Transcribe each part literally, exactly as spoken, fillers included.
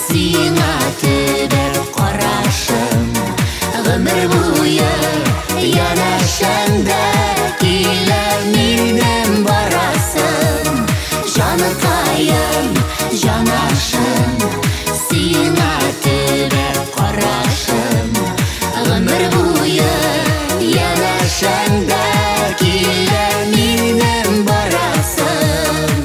сиңа төбәп карашым, гомер буе янәшәңдә килә минем барасым. Җаныкаем, җанашым, сиңа төбәп карашым, гомер буе янәшәңдә килә минем барасым.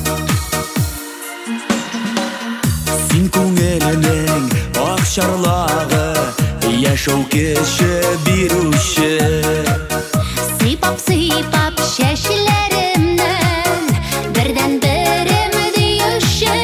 Син күңелнең ак чарлагы, яшәү кеше бирүче. Сыйпап-сыйпап чәчләремнән бердән берем диюче.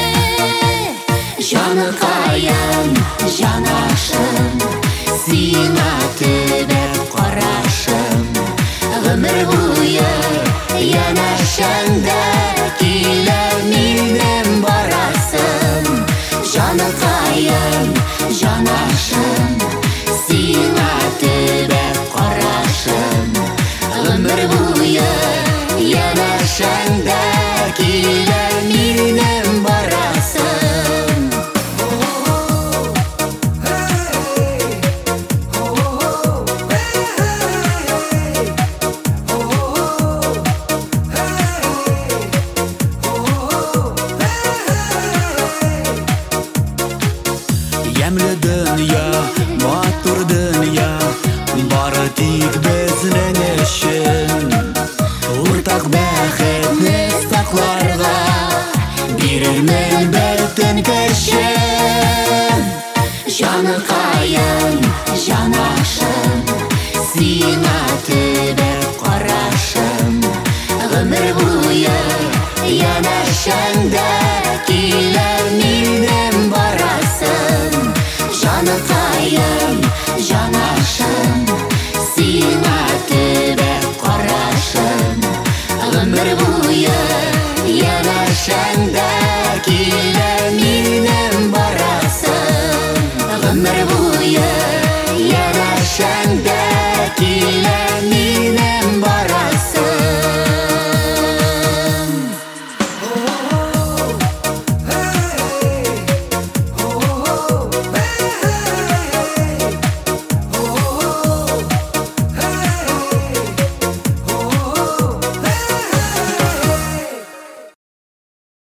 Җаныкаем, җанашым, сиңа төбәп карашым, гомер буе янәшәңдә килә минем барасым. Җаныкаем, җанашым, сиңа төбәп карашым, гомер буе янәшәңдә килә минем барасым. Ямлы дөнья, матур дөнья, бары тик безнең өчен. Уртак бәхетне сакларга бирермен бөтен көчем. Җаныкаем, җанашым, сиңа төбәп карашым, гомер буе янәшәңдә килә минем барасым. Җаныкаем, җанашым, сиңа төбәп карашым, гомер буе янәшәңдә килә минем барасым. Гомер буе янәшәңдә